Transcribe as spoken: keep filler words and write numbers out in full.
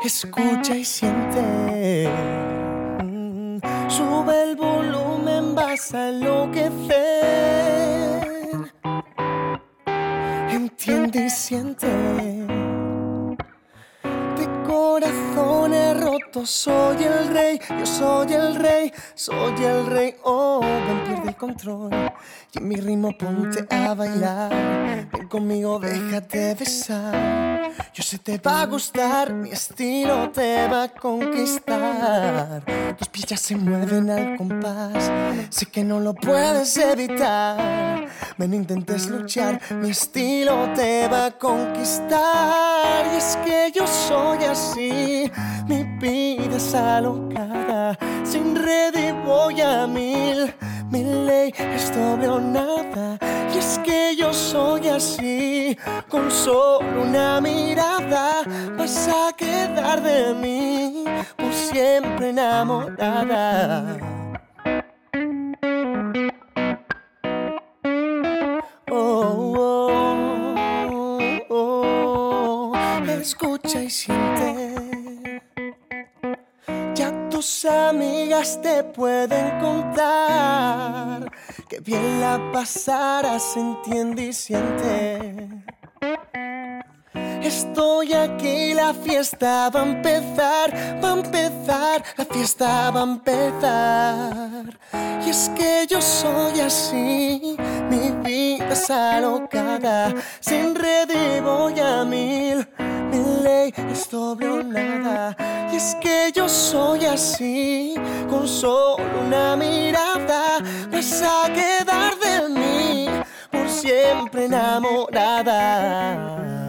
Escucha y siente. Mm, Sube el volumen, vas a enloquecer. Entiende y siente. De corazones rotos soy el rey, yo soy el rey, soy el rey. Oh, ven, pierde el control y en mi ritmo ponte a bailar. Ven conmigo, déjate besar. Yo sé te va a gustar, mi estilo te va a conquistar. Tus pies ya se mueven al compás, sé que no lo puedes evitar. Ven, intentes luchar, mi estilo te va a conquistar. Y es que yo soy así, mi vida es alocada. Sin red y voy a mil, mi ley es doble o nada. Y es que yo soy así, con solo una mirada vas a quedar de mí por siempre enamorada. Oh, oh, oh, oh. Escucha y siente. Ya tus amigas te pueden contar que bien la pasarás, entiende y siente. Estoy aquí, la fiesta va a empezar, va a empezar, la fiesta va a empezar. Y es que yo soy así, mi vida es alocada, sin red y voy a mil, mi ley es doble o nada. Y es que yo soy así, con solo una mirada vas a quedar de mí por siempre enamorada.